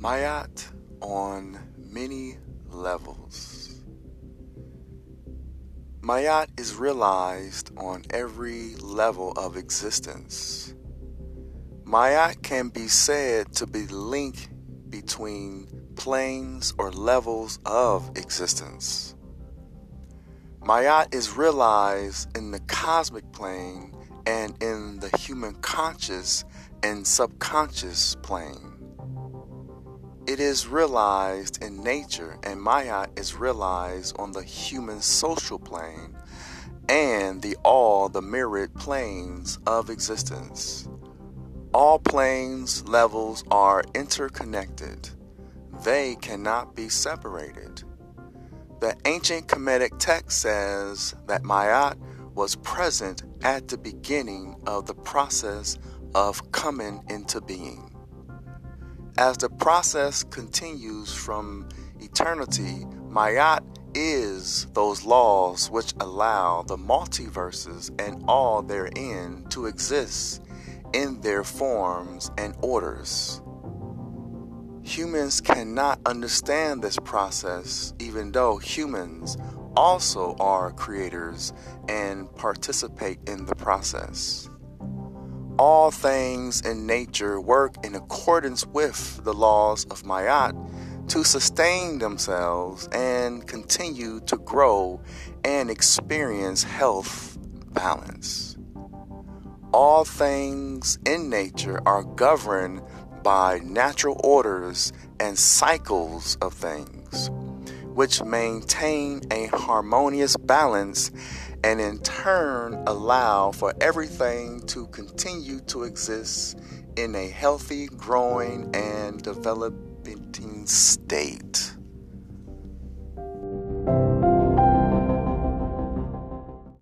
Mayat on many levels. Mayat is realized on every level of existence. Mayat can be said to be the link between planes or levels of existence. Mayat is realized in the cosmic plane and in the human conscious and subconscious plane. It is realized in nature, and Mayat is realized on the human social plane and the myriad planes of existence. All planes levels are interconnected. They cannot be separated. The ancient Kemetic text says that Mayat was present at the beginning of the process of coming into being. As the process continues from eternity, Mayat is those laws which allow the multiverses and all therein to exist in their forms and orders. Humans cannot understand this process, even though humans also are creators and participate in the process. All things in nature work in accordance with the laws of Mayat to sustain themselves and continue to grow and experience health balance. All things in nature are governed by natural orders and cycles of things, which maintain a harmonious balance and in turn allow for everything to continue to exist in a healthy, growing, and developing state.